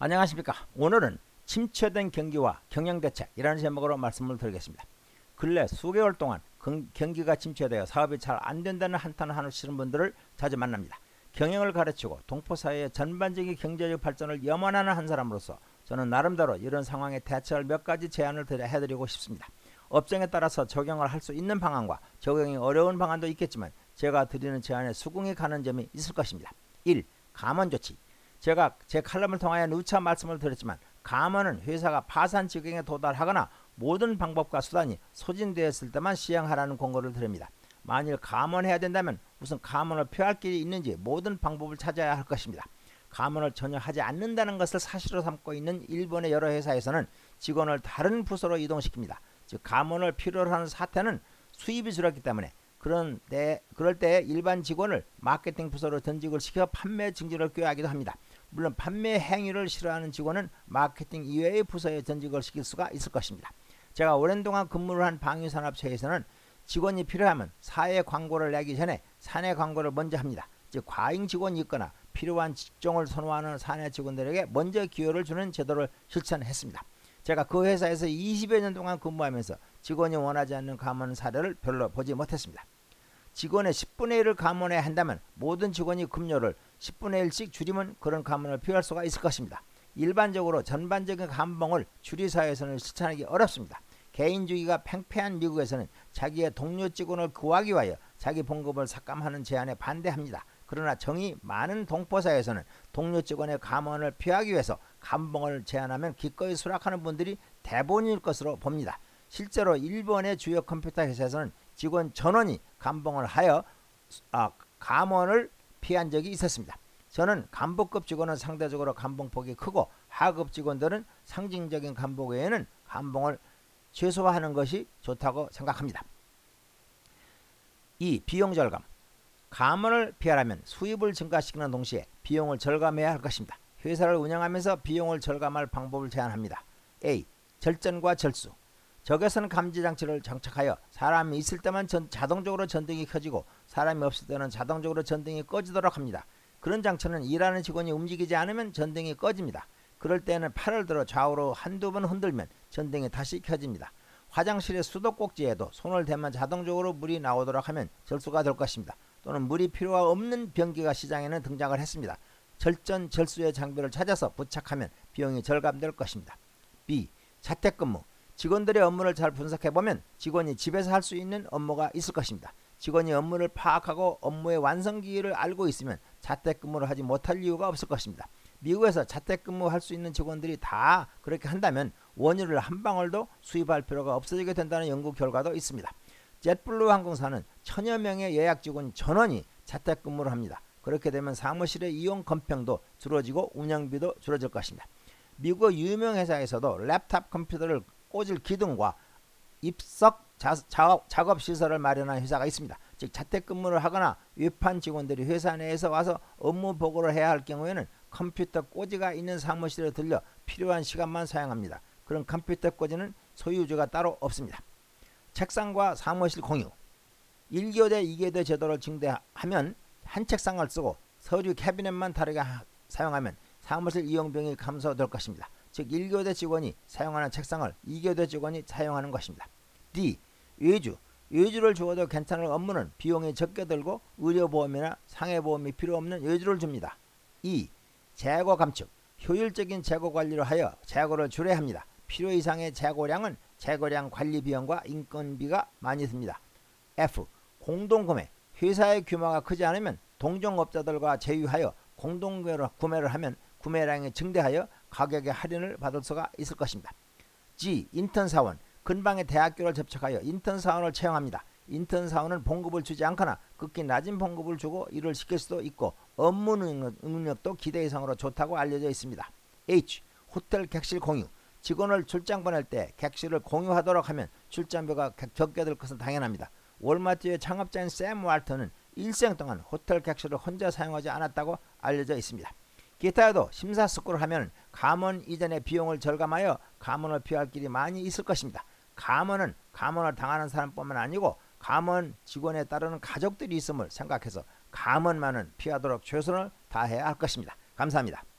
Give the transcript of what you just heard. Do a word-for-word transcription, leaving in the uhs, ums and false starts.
안녕하십니까. 오늘은 침체된 경기와 경영대책이라는 제목으로 말씀을 드리겠습니다. 근래 수개월 동안 경기가 침체되어 사업이 잘 안된다는 한탄을 하시는 분들을 자주 만납니다. 경영을 가르치고 동포사회의 전반적인 경제적 발전을 염원하는 한 사람으로서 저는 나름대로 이런 상황에 대처할 몇 가지 제안을 해드리고 싶습니다. 업종에 따라서 적용을 할 수 있는 방안과 적용이 어려운 방안도 있겠지만 제가 드리는 제안에 수긍이 가는 점이 있을 것입니다. 일. 감원조치. 제가 제 칼럼을 통하여 누차 말씀을 드렸지만 감원은 회사가 파산 지경에 도달하거나 모든 방법과 수단이 소진되었을 때만 시행하라는 권고를 드립니다. 만일 감원해야 된다면 우선 감원을 피할 길이 있는지 모든 방법을 찾아야 할 것입니다. 감원을 전혀 하지 않는다는 것을 사실로 삼고 있는 일본의 여러 회사에서는 직원을 다른 부서로 이동시킵니다. 즉 감원을 필요로 하는 사태는 수입이 줄었기 때문에 그런 때, 그럴 때 일반 직원을 마케팅 부서로 전직을 시켜 판매 증진을 꾀하기도 합니다. 물론 판매 행위를 싫어하는 직원은 마케팅 이외의 부서에 전직을 시킬 수가 있을 것입니다. 제가 오랜 동안 근무를 한 방위산업체에서는 직원이 필요하면 사회 광고를 내기 전에 사내 광고를 먼저 합니다. 즉 과잉 직원이 있거나 필요한 직종을 선호하는 사내 직원들에게 먼저 기회를 주는 제도를 실천했습니다. 제가 그 회사에서 이십여 년 동안 근무하면서 직원이 원하지 않는 감원 사례를 별로 보지 못했습니다. 직원의 십분의 일을 감원해야 한다면 모든 직원이 급료를 십분의 일씩 줄이면 그런 감원을 피할 수가 있을 것입니다. 일반적으로 전반적인 감봉을 주리사에서는 실천하기 어렵습니다. 개인주의가 팽팽한 미국에서는 자기의 동료 직원을 구하기 위하여 자기 봉급을 삭감하는 제안에 반대합니다. 그러나 정이 많은 동포사에서는 동료 직원의 감원을 피하기 위해서 감봉을 제안하면 기꺼이 수락하는 분들이 대부분일 것으로 봅니다. 실제로 일본의 주요 컴퓨터 회사에서는 직원 전원이 감봉을 하여 아, 감원을 피한 적이 있었습니다. 저는 간부급 직원은 상대적으로 감봉폭이 크고 하급 직원들은 상징적인 감봉 외에는 감봉을 최소화하는 것이 좋다고 생각합니다. 이. 비용 절감. 감원을 피하려면 수입을 증가시키는 동시에 비용을 절감해야 할 것입니다. 회사를 운영하면서 비용을 절감할 방법을 제안합니다. A. 절전과 절수. 적외선 감지 장치를 장착하여 사람이 있을 때만 전, 자동적으로 전등이 켜지고 사람이 없을 때는 자동적으로 전등이 꺼지도록 합니다. 그런 장치는 일하는 직원이 움직이지 않으면 전등이 꺼집니다. 그럴 때는 팔을 들어 좌우로 한두 번 흔들면 전등이 다시 켜집니다. 화장실의 수도꼭지에도 손을 대면 자동적으로 물이 나오도록 하면 절수가 될 것입니다. 또는 물이 필요가 없는 변기가 시장에는 등장을 했습니다. 절전, 절수의 장비를 찾아서 부착하면 비용이 절감될 것입니다. B. 자택근무. 직원들의 업무를 잘 분석해보면 직원이 집에서 할 수 있는 업무가 있을 것입니다. 직원이 업무를 파악하고 업무의 완성기를 알고 있으면 자택근무를 하지 못할 이유가 없을 것입니다. 미국에서 자택근무할 수 있는 직원들이 다 그렇게 한다면 원유를 한 방울도 수입할 필요가 없어지게 된다는 연구 결과도 있습니다. 젯블루 항공사는 천여 명의 예약 직원 전원이 자택근무를 합니다. 그렇게 되면 사무실의 이용 건평도 줄어지고 운영비도 줄어들 것입니다. 미국 유명 회사에서도 랩탑 컴퓨터를 꽂을 기둥과 입석 자, 작업, 작업 시설을 마련한 회사가 있습니다. 즉 자택근무를 하거나 외판 직원들이 회사 내에서 와서 업무 보고를 해야 할 경우에는 컴퓨터 꽂이가 있는 사무실에 들려 필요한 시간만 사용합니다. 그런 컴퓨터 꽂이는 소유주가 따로 없습니다. 책상과 사무실 공유. 일 교대, 이 교대 제도를 증대하면 한 책상을 쓰고 서류 캐비넷만 다르게 하, 사용하면 사무실 이용비용이 감소될 것입니다. 즉 일 교대 직원이 사용하는 책상을 이 교대 직원이 사용하는 것입니다. D. 외주. 외주를 주어도 괜찮을 업무는 비용이 적게 들고 의료보험이나 상해보험이 필요 없는 외주를 줍니다. E. 재고 감축. 효율적인 재고 관리를 하여 재고를 줄여야 합니다. 필요 이상의 재고량은 재고량 관리 비용과 인건비가 많이 듭니다. F. 공동구매. 회사의 규모가 크지 않으면 동종업자들과 제휴하여 공동구매를 하면 구매량이 증대하여 가격에 할인을 받을 수가 있을 것입니다. G. 인턴 사원. 근방의 대학교를 접촉하여 인턴 사원을 채용합니다. 인턴 사원은 봉급을 주지 않거나 극히 낮은 봉급을 주고 일을 시킬 수도 있고 업무 능력도 기대 이상으로 좋다고 알려져 있습니다. H. 호텔 객실 공유. 직원을 출장 보낼 때 객실을 공유하도록 하면 출장비가 적게 들 것은 당연합니다. 월마트의 창업자인 샘 왈터는 일생 동안 호텔 객실을 혼자 사용하지 않았다고 알려져 있습니다. 기타에도 심사숙고를 하면 감원 이전의 비용을 절감하여 감원을 피할 길이 많이 있을 것입니다. 감원은 감원을 당하는 사람뿐만 아니고 감원 직원에 따르는 가족들이 있음을 생각해서 감원만은 피하도록 최선을 다해야 할 것입니다. 감사합니다.